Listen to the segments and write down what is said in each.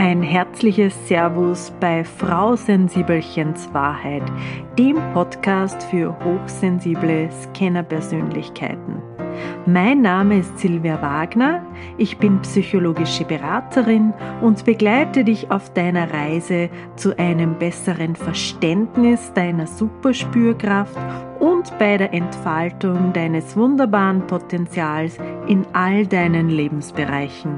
Ein herzliches Servus bei Frau Sensibelchens Wahrheit, dem Podcast für hochsensible Scanner-Persönlichkeiten. Mein Name ist Silvia Wagner, ich bin psychologische Beraterin und begleite dich auf deiner Reise zu einem besseren Verständnis deiner Superspürkraft und bei der Entfaltung deines wunderbaren Potenzials in all deinen Lebensbereichen.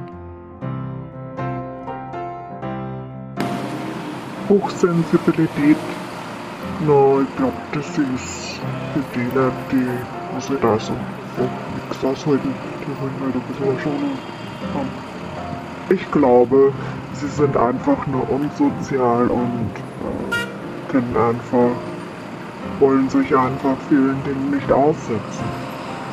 Hochsensibilität, ich glaube, das ist für die Leute, die da so nichts aushalten, die wollen halt ein bisschen Erschonung haben. Ich glaube, sie sind einfach nur unsozial und wollen sich einfach vielen Dingen nicht aussetzen.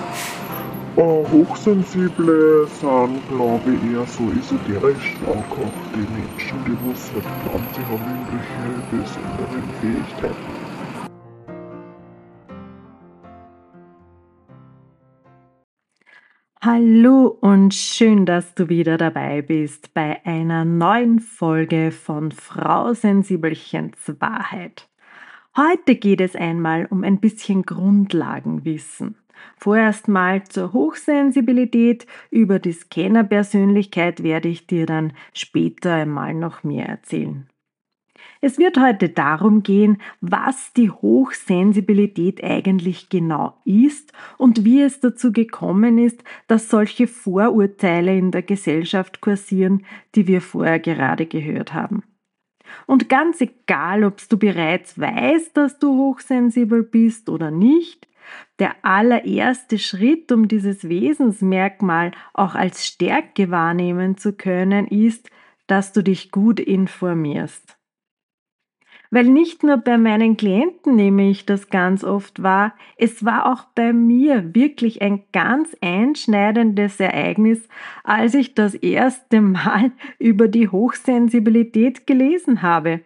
Hochsensible sind, glaube ich, eher so esoterisch angehauchte Menschen, die was halt glauben, sie haben irgendwelche besonderen Fähigkeiten. Hallo und schön, dass du wieder dabei bist bei einer neuen Folge von Frau Sensibelchens Wahrheit. Heute geht es einmal um ein bisschen Grundlagenwissen. Vorerst mal zur Hochsensibilität. Über die Scanner-Persönlichkeit werde ich dir dann später einmal noch mehr erzählen. Es wird heute darum gehen, was die Hochsensibilität eigentlich genau ist und wie es dazu gekommen ist, dass solche Vorurteile in der Gesellschaft kursieren, die wir vorher gerade gehört haben. Und ganz egal, ob du bereits weißt, dass du hochsensibel bist oder nicht, der allererste Schritt, um dieses Wesensmerkmal auch als Stärke wahrnehmen zu können, ist, dass du dich gut informierst. Weil nicht nur bei meinen Klienten nehme ich das ganz oft wahr, es war auch bei mir wirklich ein ganz einschneidendes Ereignis, als ich das erste Mal über die Hochsensibilität gelesen habe.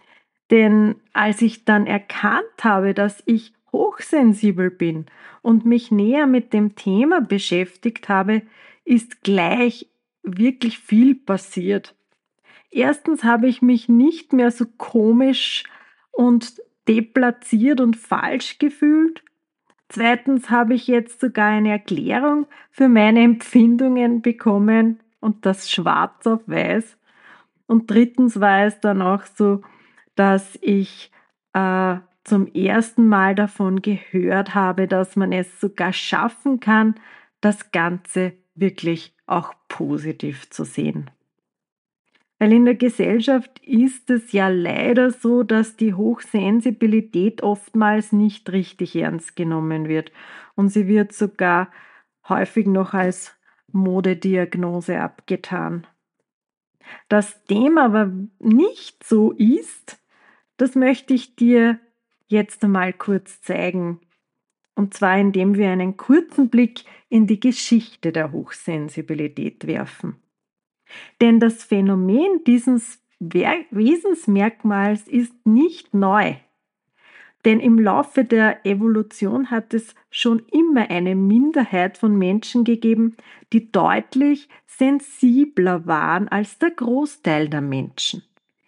Denn als ich dann erkannt habe, dass ich hochsensibel bin und mich näher mit dem Thema beschäftigt habe, ist gleich wirklich viel passiert. Erstens habe ich mich nicht mehr so komisch und deplatziert und falsch gefühlt. Zweitens habe ich jetzt sogar eine Erklärung für meine Empfindungen bekommen und das schwarz auf weiß. Und drittens war es dann auch so, dass ich zum ersten Mal davon gehört habe, dass man es sogar schaffen kann, das Ganze wirklich auch positiv zu sehen. Weil in der Gesellschaft ist es ja leider so, dass die Hochsensibilität oftmals nicht richtig ernst genommen wird. Und sie wird sogar häufig noch als Modediagnose abgetan. Dass dem aber nicht so ist, das möchte ich dir jetzt einmal kurz zeigen. Und zwar indem wir einen kurzen Blick in die Geschichte der Hochsensibilität werfen. Denn das Phänomen dieses Wesensmerkmals ist nicht neu. Denn im Laufe der Evolution hat es schon immer eine Minderheit von Menschen gegeben, die deutlich sensibler waren als der Großteil der Menschen.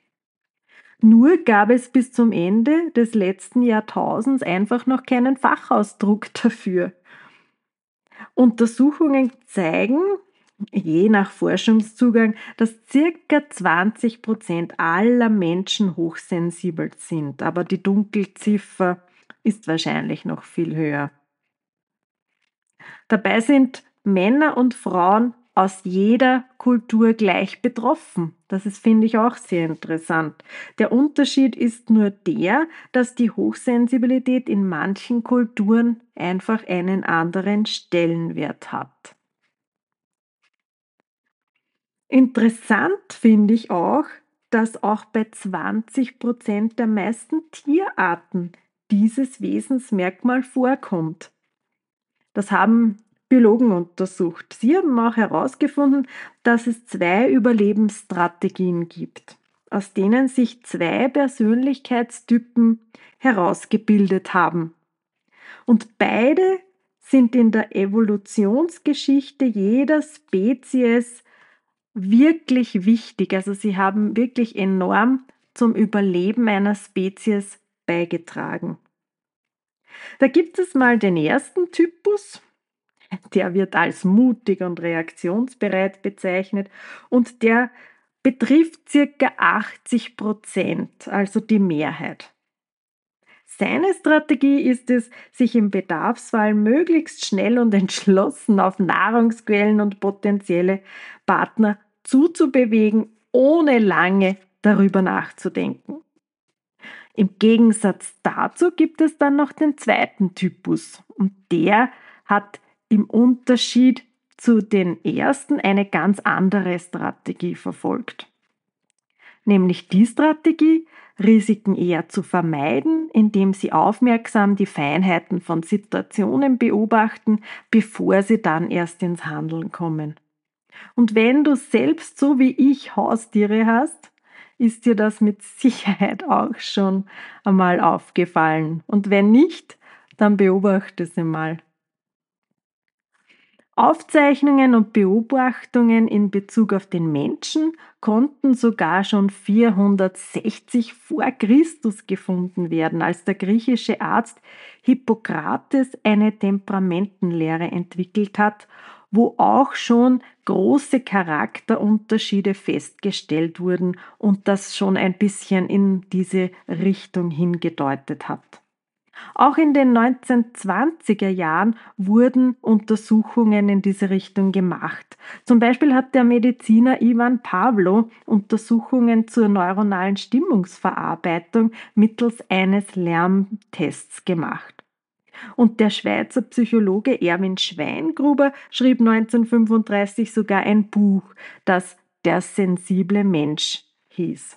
Nur gab es bis zum Ende des letzten Jahrtausends einfach noch keinen Fachausdruck dafür. Untersuchungen zeigen, je nach Forschungszugang, dass ca. 20% aller Menschen hochsensibel sind, aber die Dunkelziffer ist wahrscheinlich noch viel höher. Dabei sind Männer und Frauen aus jeder Kultur gleich betroffen. Das ist, finde ich, auch sehr interessant. Der Unterschied ist nur der, dass die Hochsensibilität in manchen Kulturen einfach einen anderen Stellenwert hat. Interessant finde ich auch, dass auch bei 20% der meisten Tierarten dieses Wesensmerkmal vorkommt. Das haben Biologen untersucht. Sie haben auch herausgefunden, dass es 2 Überlebensstrategien gibt, aus denen sich 2 Persönlichkeitstypen herausgebildet haben. Und beide sind in der Evolutionsgeschichte jeder Spezies wirklich wichtig. Also sie haben wirklich enorm zum Überleben einer Spezies beigetragen. Da gibt es mal den ersten Typus, der wird als mutig und reaktionsbereit bezeichnet und der betrifft circa 80%, also die Mehrheit. Seine Strategie ist es, sich im Bedarfsfall möglichst schnell und entschlossen auf Nahrungsquellen und potenzielle Partner zuzubewegen, ohne lange darüber nachzudenken. Im Gegensatz dazu gibt es dann noch den zweiten Typus und der hat im Unterschied zu den ersten eine ganz andere Strategie verfolgt. Nämlich die Strategie, Risiken eher zu vermeiden, indem sie aufmerksam die Feinheiten von Situationen beobachten, bevor sie dann erst ins Handeln kommen. Und wenn du selbst so wie ich Haustiere hast, ist dir das mit Sicherheit auch schon einmal aufgefallen. Und wenn nicht, dann beobachte sie mal. Aufzeichnungen und Beobachtungen in Bezug auf den Menschen konnten sogar schon 460 vor Christus gefunden werden, als der griechische Arzt Hippokrates eine Temperamentenlehre entwickelt hat, wo auch schon große Charakterunterschiede festgestellt wurden und das schon ein bisschen in diese Richtung hingedeutet hat. Auch in den 1920er Jahren wurden Untersuchungen in diese Richtung gemacht. Zum Beispiel hat der Mediziner Ivan Pavlo Untersuchungen zur neuronalen Stimmungsverarbeitung mittels eines Lärmtests gemacht. Und der Schweizer Psychologe Erwin Schweingruber schrieb 1935 sogar ein Buch, das Der sensible Mensch hieß.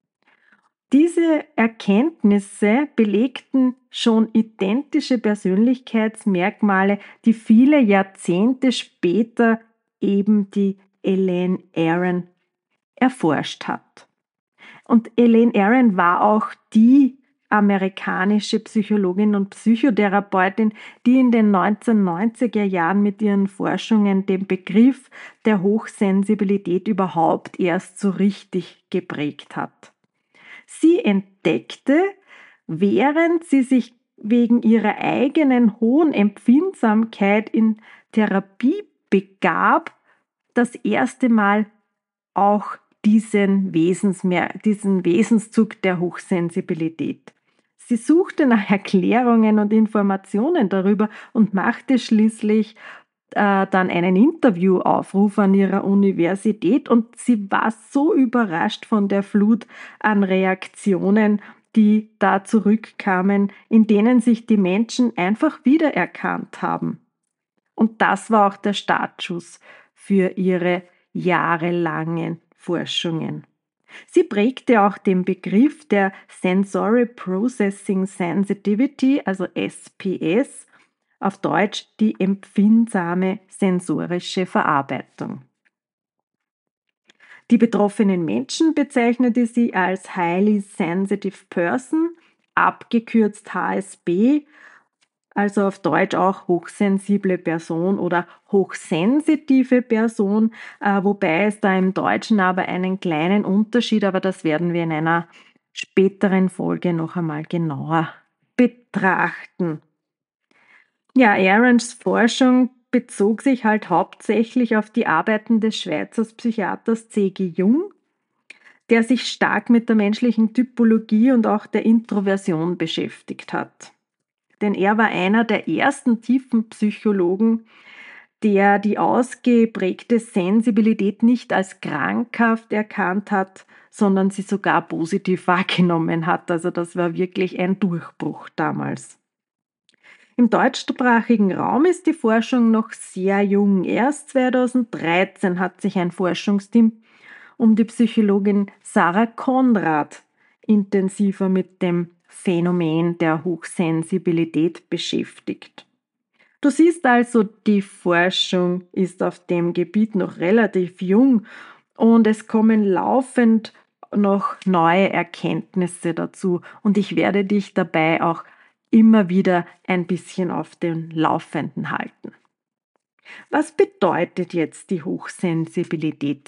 Diese Erkenntnisse belegten schon identische Persönlichkeitsmerkmale, die viele Jahrzehnte später eben die Elaine Aron erforscht hat. Und Elaine Aron war auch die amerikanische Psychologin und Psychotherapeutin, die in den 1990er Jahren mit ihren Forschungen den Begriff der Hochsensibilität überhaupt erst so richtig geprägt hat. Sie entdeckte, während sie sich wegen ihrer eigenen hohen Empfindsamkeit in Therapie begab, das erste Mal auch diesen Wesenszug der Hochsensibilität. Sie suchte nach Erklärungen und Informationen darüber und machte schließlich dann einen Interviewaufruf an ihrer Universität und sie war so überrascht von der Flut an Reaktionen, die da zurückkamen, in denen sich die Menschen einfach wiedererkannt haben. Und das war auch der Startschuss für ihre jahrelangen Forschungen. Sie prägte auch den Begriff der Sensory Processing Sensitivity, also SPS, auf Deutsch die empfindsame sensorische Verarbeitung. Die betroffenen Menschen bezeichnete sie als Highly Sensitive Person, abgekürzt HSB, also auf Deutsch auch hochsensible Person oder hochsensitive Person, wobei es da im Deutschen aber einen kleinen Unterschied, aber das werden wir in einer späteren Folge noch einmal genauer betrachten. Ja, Arons Forschung bezog sich halt hauptsächlich auf die Arbeiten des Schweizer Psychiaters C.G. Jung, der sich stark mit der menschlichen Typologie und auch der Introversion beschäftigt hat. Denn er war einer der ersten tiefen Psychologen, der die ausgeprägte Sensibilität nicht als krankhaft erkannt hat, sondern sie sogar positiv wahrgenommen hat. Also das war wirklich ein Durchbruch damals. Im deutschsprachigen Raum ist die Forschung noch sehr jung. Erst 2013 hat sich ein Forschungsteam um die Psychologin Sarah Konrad intensiver mit dem Phänomen der Hochsensibilität beschäftigt. Du siehst also, die Forschung ist auf dem Gebiet noch relativ jung und es kommen laufend noch neue Erkenntnisse dazu und ich werde dich dabei auch immer wieder ein bisschen auf den Laufenden halten. Was bedeutet jetzt die Hochsensibilität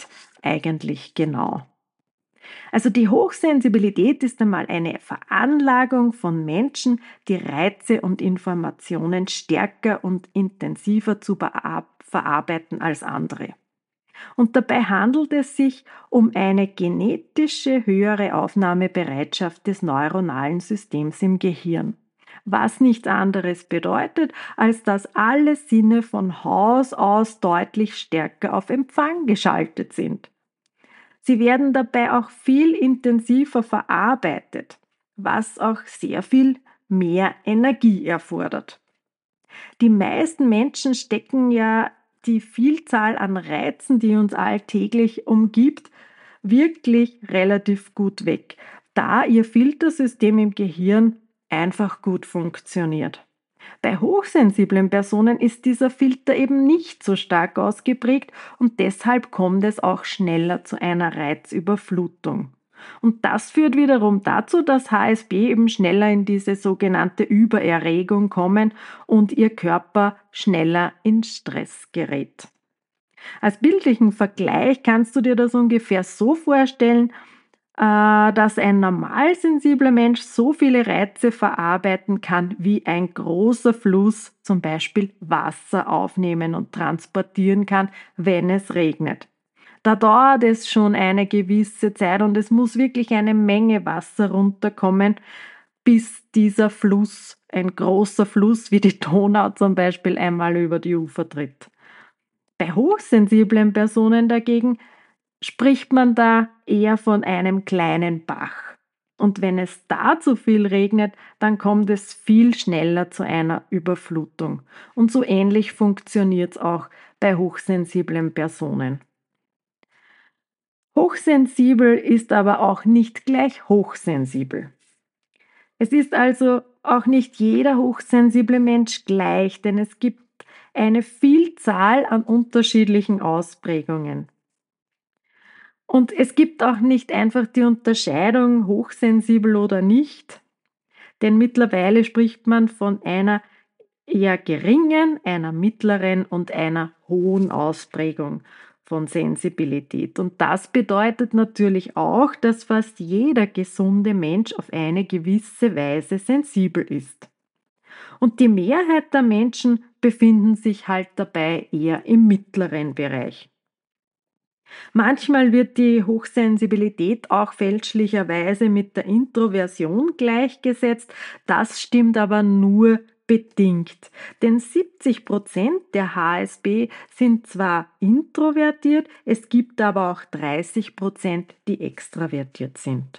eigentlich genau? Also die Hochsensibilität ist einmal eine Veranlagung von Menschen, die Reize und Informationen stärker und intensiver zu verarbeiten als andere. Und dabei handelt es sich um eine genetische höhere Aufnahmebereitschaft des neuronalen Systems im Gehirn. Was nichts anderes bedeutet, als dass alle Sinne von Haus aus deutlich stärker auf Empfang geschaltet sind. Sie werden dabei auch viel intensiver verarbeitet, was auch sehr viel mehr Energie erfordert. Die meisten Menschen stecken ja die Vielzahl an Reizen, die uns alltäglich umgibt, wirklich relativ gut weg, da ihr Filtersystem im Gehirn einfach gut funktioniert. Bei hochsensiblen Personen ist dieser Filter eben nicht so stark ausgeprägt und deshalb kommt es auch schneller zu einer Reizüberflutung. Und das führt wiederum dazu, dass HSP eben schneller in diese sogenannte Übererregung kommen und ihr Körper schneller in Stress gerät. Als bildlichen Vergleich kannst du dir das ungefähr so vorstellen, dass ein normal sensibler Mensch so viele Reize verarbeiten kann, wie ein großer Fluss zum Beispiel Wasser aufnehmen und transportieren kann, wenn es regnet. Da dauert es schon eine gewisse Zeit und es muss wirklich eine Menge Wasser runterkommen, bis dieser Fluss, ein großer Fluss wie die Donau zum Beispiel, einmal über die Ufer tritt. Bei hochsensiblen Personen dagegen spricht man da eher von einem kleinen Bach. Und wenn es da zu viel regnet, dann kommt es viel schneller zu einer Überflutung. Und so ähnlich funktioniert es auch bei hochsensiblen Personen. Hochsensibel ist aber auch nicht gleich hochsensibel. Es ist also auch nicht jeder hochsensible Mensch gleich, denn es gibt eine Vielzahl an unterschiedlichen Ausprägungen. Und es gibt auch nicht einfach die Unterscheidung hochsensibel oder nicht, denn mittlerweile spricht man von einer eher geringen, einer mittleren und einer hohen Ausprägung von Sensibilität. Und das bedeutet natürlich auch, dass fast jeder gesunde Mensch auf eine gewisse Weise sensibel ist. Und die Mehrheit der Menschen befinden sich halt dabei eher im mittleren Bereich. Manchmal wird die Hochsensibilität auch fälschlicherweise mit der Introversion gleichgesetzt. Das stimmt aber nur bedingt. Denn 70% der HSP sind zwar introvertiert, es gibt aber auch 30%, die extravertiert sind.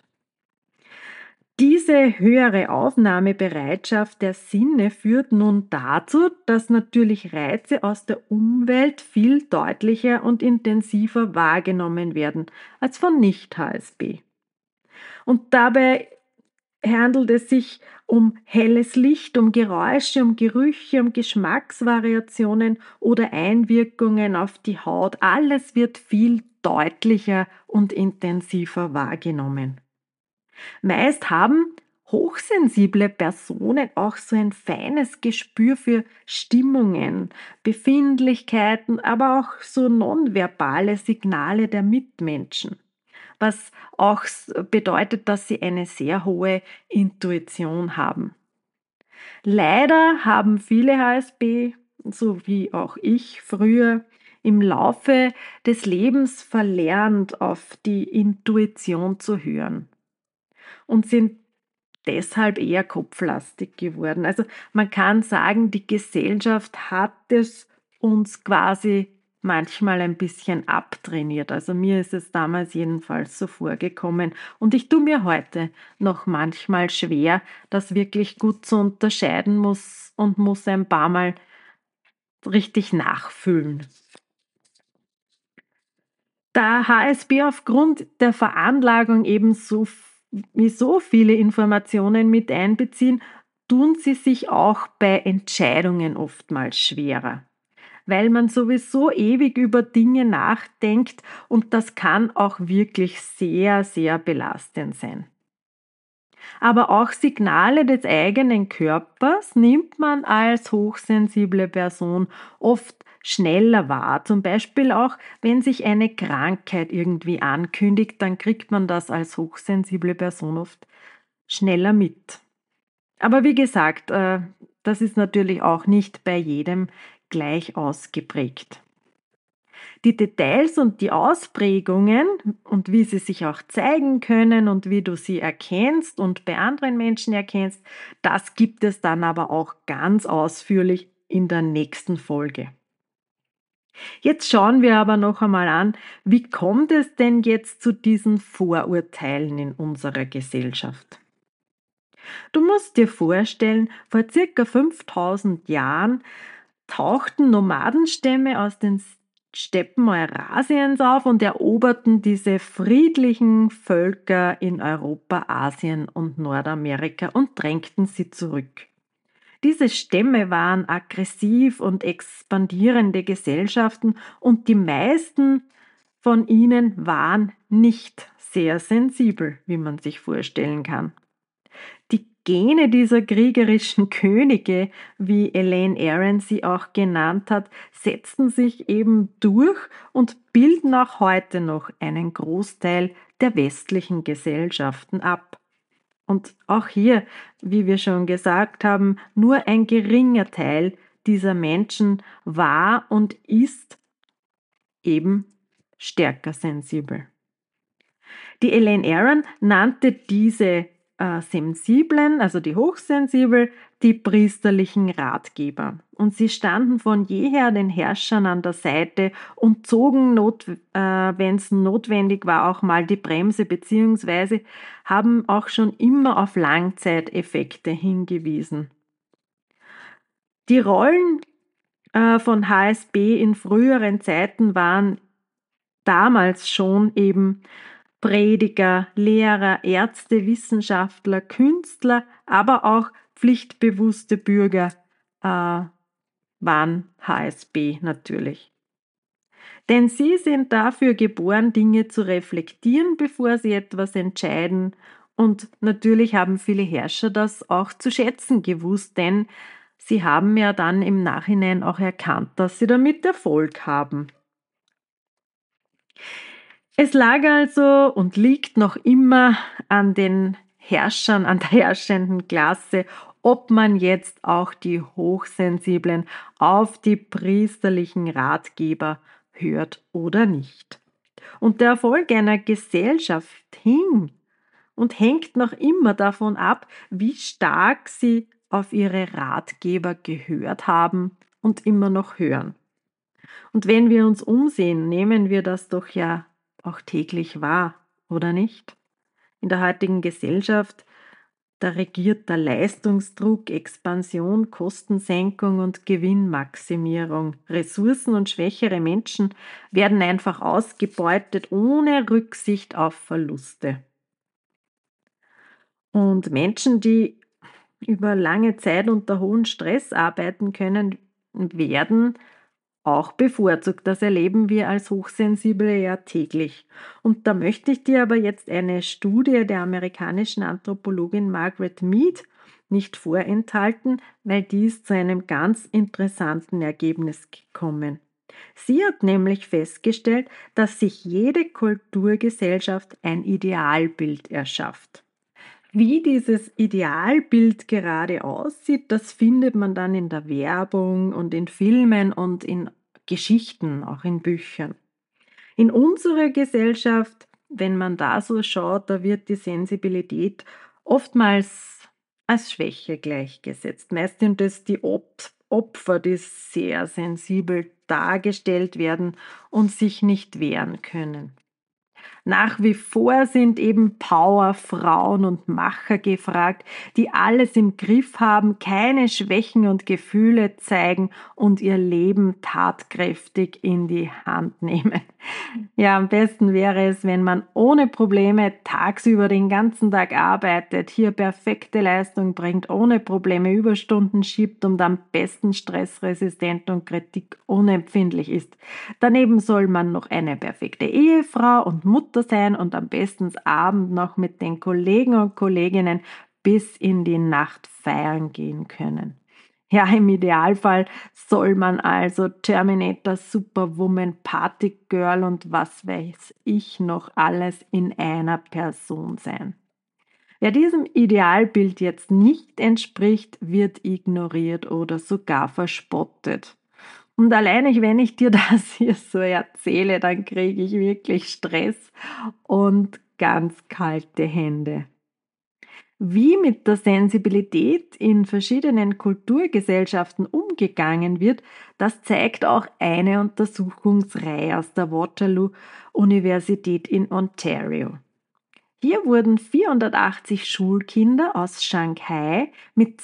Diese höhere Aufnahmebereitschaft der Sinne führt nun dazu, dass natürlich Reize aus der Umwelt viel deutlicher und intensiver wahrgenommen werden als von Nicht-HSP. Und dabei handelt es sich um helles Licht, um Geräusche, um Gerüche, um Geschmacksvariationen oder Einwirkungen auf die Haut. Alles wird viel deutlicher und intensiver wahrgenommen. Meist haben hochsensible Personen auch so ein feines Gespür für Stimmungen, Befindlichkeiten, aber auch so nonverbale Signale der Mitmenschen, was auch bedeutet, dass sie eine sehr hohe Intuition haben. Leider haben viele HSP, so wie auch ich früher, im Laufe des Lebens verlernt, auf die Intuition zu hören und sind deshalb eher kopflastig geworden. Also man kann sagen, die Gesellschaft hat es uns quasi manchmal ein bisschen abtrainiert. Also mir ist es damals jedenfalls so vorgekommen und ich tue mir heute noch manchmal schwer, das wirklich gut zu unterscheiden und muss ein paar Mal richtig nachfühlen. Da HSP aufgrund der Veranlagung eben so viele Informationen mit einbeziehen, tun sie sich auch bei Entscheidungen oftmals schwerer, weil man sowieso ewig über Dinge nachdenkt und das kann auch wirklich sehr, sehr belastend sein. Aber auch Signale des eigenen Körpers nimmt man als hochsensible Person oft schneller wahr. Zum Beispiel auch, wenn sich eine Krankheit irgendwie ankündigt, dann kriegt man das als hochsensible Person oft schneller mit. Aber wie gesagt, das ist natürlich auch nicht bei jedem gleich ausgeprägt. Die Details und die Ausprägungen und wie sie sich auch zeigen können und wie du sie erkennst und bei anderen Menschen erkennst, das gibt es dann aber auch ganz ausführlich in der nächsten Folge. Jetzt schauen wir aber noch einmal an, wie kommt es denn jetzt zu diesen Vorurteilen in unserer Gesellschaft? Du musst dir vorstellen, vor circa 5000 Jahren tauchten Nomadenstämme aus den Steppen Eurasiens auf und eroberten diese friedlichen Völker in Europa, Asien und Nordamerika und drängten sie zurück. Diese Stämme waren aggressiv und expandierende Gesellschaften und die meisten von ihnen waren nicht sehr sensibel, wie man sich vorstellen kann. Die Gene dieser kriegerischen Könige, wie Elaine Aron sie auch genannt hat, setzten sich eben durch und bilden auch heute noch einen Großteil der westlichen Gesellschaften ab. Und auch hier, wie wir schon gesagt haben, nur ein geringer Teil dieser Menschen war und ist eben stärker sensibel. Die Elaine Aron nannte diese Sensiblen, also die Hochsensibel, die priesterlichen Ratgeber. Und sie standen von jeher den Herrschern an der Seite und zogen, wenn es notwendig war, auch mal die Bremse, beziehungsweise haben auch schon immer auf Langzeiteffekte hingewiesen. Die Rollen von HSB in früheren Zeiten waren damals schon eben Prediger, Lehrer, Ärzte, Wissenschaftler, Künstler, aber auch pflichtbewusste Bürger waren HSB natürlich. Denn sie sind dafür geboren, Dinge zu reflektieren, bevor sie etwas entscheiden. Und natürlich haben viele Herrscher das auch zu schätzen gewusst, denn sie haben ja dann im Nachhinein auch erkannt, dass sie damit Erfolg haben. Es lag also und liegt noch immer an den Herrschern, an der herrschenden Klasse, ob man jetzt auch die Hochsensiblen auf die priesterlichen Ratgeber hört oder nicht. Und der Erfolg einer Gesellschaft hängt noch immer davon ab, wie stark sie auf ihre Ratgeber gehört haben und immer noch hören. Und wenn wir uns umsehen, nehmen wir das doch ja auch täglich wahr, oder nicht? In der heutigen Gesellschaft, da regiert der Leistungsdruck, Expansion, Kostensenkung und Gewinnmaximierung. Ressourcen und schwächere Menschen werden einfach ausgebeutet, ohne Rücksicht auf Verluste. Und Menschen, die über lange Zeit unter hohem Stress arbeiten können, werden auch bevorzugt. Das erleben wir als Hochsensible ja täglich. Und da möchte ich dir aber jetzt eine Studie der amerikanischen Anthropologin Margaret Mead nicht vorenthalten, weil die ist zu einem ganz interessanten Ergebnis gekommen. Sie hat nämlich festgestellt, dass sich jede Kulturgesellschaft ein Idealbild erschafft. Wie dieses Idealbild gerade aussieht, das findet man dann in der Werbung und in Filmen und in Geschichten, auch in Büchern. In unserer Gesellschaft, wenn man da so schaut, da wird die Sensibilität oftmals als Schwäche gleichgesetzt. Meist sind es die Opfer, die sehr sensibel dargestellt werden und sich nicht wehren können. Nach wie vor sind eben Powerfrauen und Macher gefragt, die alles im Griff haben, keine Schwächen und Gefühle zeigen und ihr Leben tatkräftig in die Hand nehmen. Ja, am besten wäre es, wenn man ohne Probleme tagsüber den ganzen Tag arbeitet, hier perfekte Leistung bringt, ohne Probleme Überstunden schiebt und am besten stressresistent und kritikunempfindlich ist. Daneben soll man noch eine perfekte Ehefrau und Mutter sein und am besten abends noch mit den Kollegen und Kolleginnen bis in die Nacht feiern gehen können. Ja, im Idealfall soll man also Terminator, Superwoman, Partygirl und was weiß ich noch alles in einer Person sein. Wer diesem Idealbild jetzt nicht entspricht, wird ignoriert oder sogar verspottet. Und alleine, wenn ich dir das hier so erzähle, dann kriege ich wirklich Stress und ganz kalte Hände. Wie mit der Sensibilität in verschiedenen Kulturgesellschaften umgegangen wird, das zeigt auch eine Untersuchungsreihe aus der Waterloo-Universität in Ontario. Hier wurden 480 Schulkinder aus Shanghai mit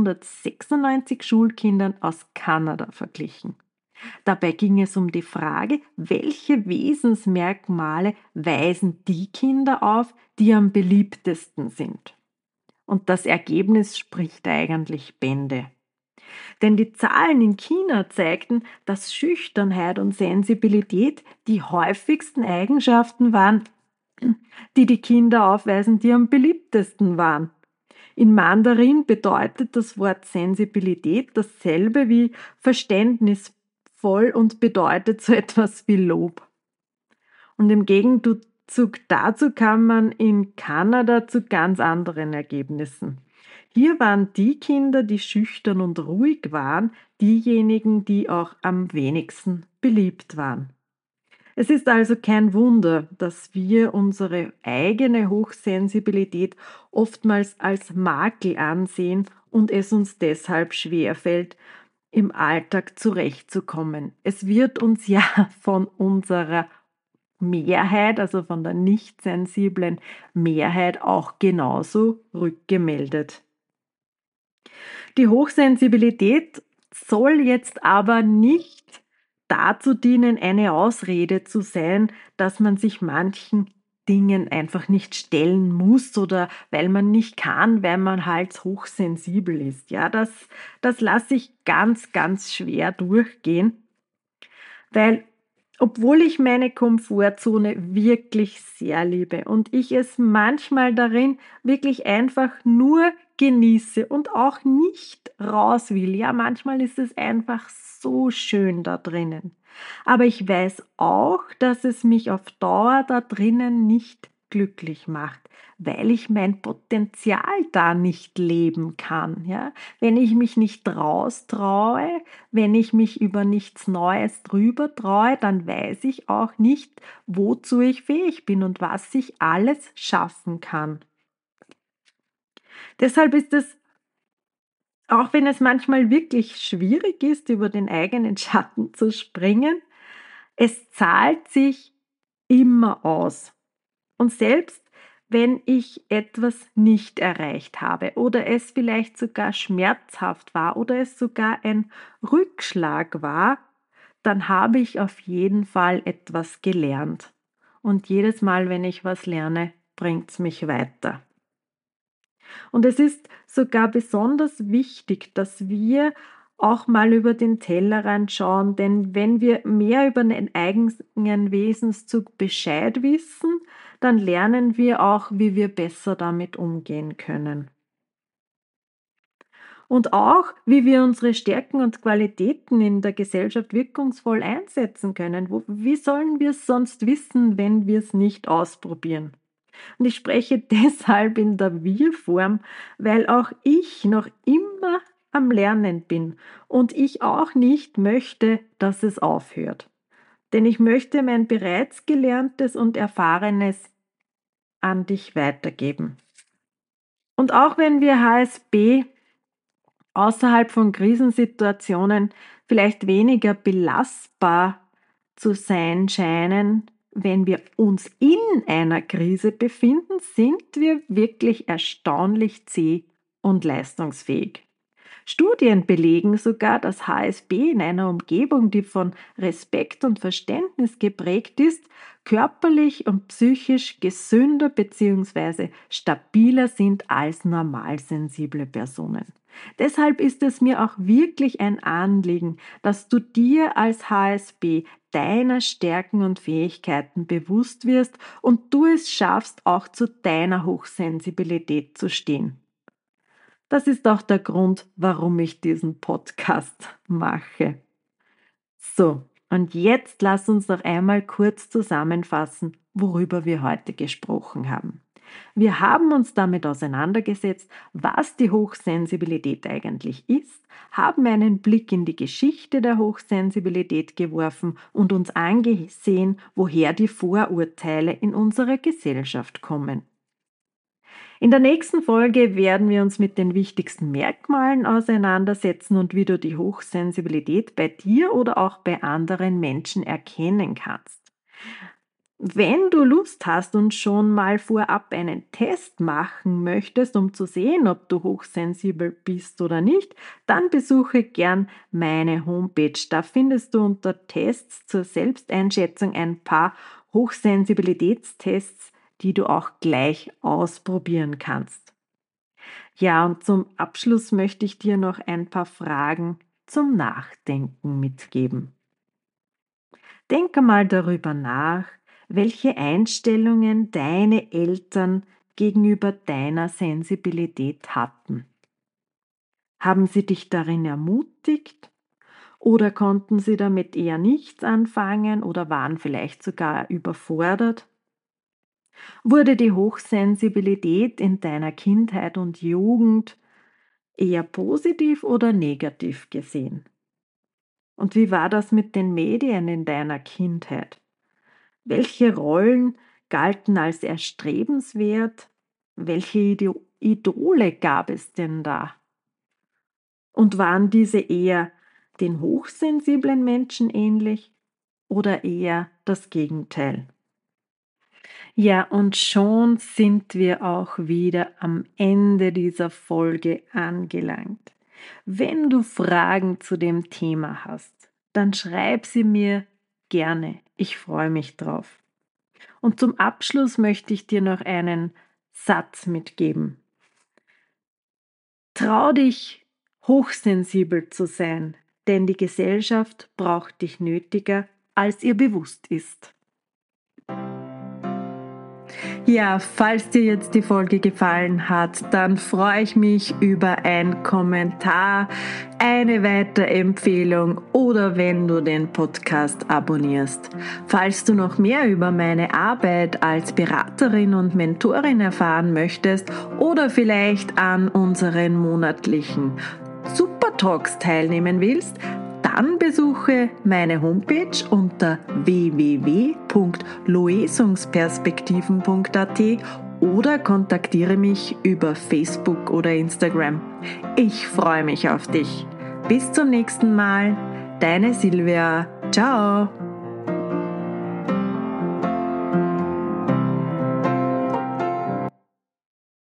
296 Schulkindern aus Kanada verglichen. Dabei ging es um die Frage, welche Wesensmerkmale weisen die Kinder auf, die am beliebtesten sind. Und das Ergebnis spricht eigentlich Bände. Denn die Zahlen in China zeigten, dass Schüchternheit und Sensibilität die häufigsten Eigenschaften waren, die die Kinder aufweisen, die am beliebtesten waren. In Mandarin bedeutet das Wort Sensibilität dasselbe wie verständnisvoll und bedeutet so etwas wie Lob. Und im Gegenzug dazu kam man in Kanada zu ganz anderen Ergebnissen. Hier waren die Kinder, die schüchtern und ruhig waren, diejenigen, die auch am wenigsten beliebt waren. Es ist also kein Wunder, dass wir unsere eigene Hochsensibilität oftmals als Makel ansehen und es uns deshalb schwerfällt, im Alltag zurechtzukommen. Es wird uns ja von unserer Mehrheit, also von der nicht sensiblen Mehrheit, auch genauso rückgemeldet. Die Hochsensibilität soll jetzt aber nicht dazu dienen, eine Ausrede zu sein, dass man sich manchen Dingen einfach nicht stellen muss oder weil man nicht kann, weil man halt hochsensibel ist. Ja, das lasse ich ganz, ganz schwer durchgehen, weil obwohl ich meine Komfortzone wirklich sehr liebe und ich es manchmal darin wirklich einfach nur genieße und auch nicht raus will. Ja, manchmal ist es einfach so schön da drinnen. Aber ich weiß auch, dass es mich auf Dauer da drinnen nicht glücklich macht, weil ich mein Potenzial da nicht leben kann. Ja? Wenn ich mich nicht raustraue, wenn ich mich über nichts Neues drüber traue, dann weiß ich auch nicht, wozu ich fähig bin und was ich alles schaffen kann. Deshalb ist es, auch wenn es manchmal wirklich schwierig ist, über den eigenen Schatten zu springen, es zahlt sich immer aus. Und selbst wenn ich etwas nicht erreicht habe oder es vielleicht sogar schmerzhaft war oder es sogar ein Rückschlag war, dann habe ich auf jeden Fall etwas gelernt. Und jedes Mal, wenn ich was lerne, bringt es mich weiter. Und es ist sogar besonders wichtig, dass wir auch mal über den Tellerrand schauen, denn wenn wir mehr über den eigenen Wesenszug Bescheid wissen, dann lernen wir auch, wie wir besser damit umgehen können. Und auch, wie wir unsere Stärken und Qualitäten in der Gesellschaft wirkungsvoll einsetzen können. Wie sollen wir es sonst wissen, wenn wir es nicht ausprobieren? Und ich spreche deshalb in der Wir-Form, weil auch ich noch immer am Lernen bin und ich auch nicht möchte, dass es aufhört. Denn ich möchte mein bereits Gelerntes und Erfahrenes an dich weitergeben. Und auch wenn wir HSB außerhalb von Krisensituationen vielleicht weniger belastbar zu sein scheinen, wenn wir uns in einer Krise befinden, sind wir wirklich erstaunlich zäh und leistungsfähig. Studien belegen sogar, dass HSB in einer Umgebung, die von Respekt und Verständnis geprägt ist, körperlich und psychisch gesünder bzw. stabiler sind als normalsensible Personen. Deshalb ist es mir auch wirklich ein Anliegen, dass du dir als HSB deiner Stärken und Fähigkeiten bewusst wirst und du es schaffst, auch zu deiner Hochsensibilität zu stehen. Das ist auch der Grund, warum ich diesen Podcast mache. So, und jetzt lass uns noch einmal kurz zusammenfassen, worüber wir heute gesprochen haben. Wir haben uns damit auseinandergesetzt, was die Hochsensibilität eigentlich ist, haben einen Blick in die Geschichte der Hochsensibilität geworfen und uns angesehen, woher die Vorurteile in unserer Gesellschaft kommen. In der nächsten Folge werden wir uns mit den wichtigsten Merkmalen auseinandersetzen und wie du die Hochsensibilität bei dir oder auch bei anderen Menschen erkennen kannst. Wenn du Lust hast und schon mal vorab einen Test machen möchtest, um zu sehen, ob du hochsensibel bist oder nicht, dann besuche gern meine Homepage. Da findest du unter Tests zur Selbsteinschätzung ein paar Hochsensibilitätstests, die du auch gleich ausprobieren kannst. Ja, und zum Abschluss möchte ich dir noch ein paar Fragen zum Nachdenken mitgeben. Denke mal darüber nach, welche Einstellungen deine Eltern gegenüber deiner Sensibilität hatten. Haben sie dich darin ermutigt oder konnten sie damit eher nichts anfangen oder waren vielleicht sogar überfordert? Wurde die Hochsensibilität in deiner Kindheit und Jugend eher positiv oder negativ gesehen? Und wie war das mit den Medien in deiner Kindheit? Welche Rollen galten als erstrebenswert? Welche Idole gab es denn da? Und waren diese eher den hochsensiblen Menschen ähnlich oder eher das Gegenteil? Ja, und schon sind wir auch wieder am Ende dieser Folge angelangt. Wenn du Fragen zu dem Thema hast, dann schreib sie mir gerne. Ich freue mich drauf. Und zum Abschluss möchte ich dir noch einen Satz mitgeben. Trau dich, hochsensibel zu sein, denn die Gesellschaft braucht dich nötiger, als ihr bewusst ist. Ja, falls dir jetzt die Folge gefallen hat, dann freue ich mich über einen Kommentar, eine Weiterempfehlung oder wenn du den Podcast abonnierst. Falls du noch mehr über meine Arbeit als Beraterin und Mentorin erfahren möchtest oder vielleicht an unseren monatlichen Supertalks teilnehmen willst, dann besuche meine Homepage unter www.loesungsperspektiven.at oder kontaktiere mich über Facebook oder Instagram. Ich freue mich auf dich. Bis zum nächsten Mal. Deine Silvia. Ciao.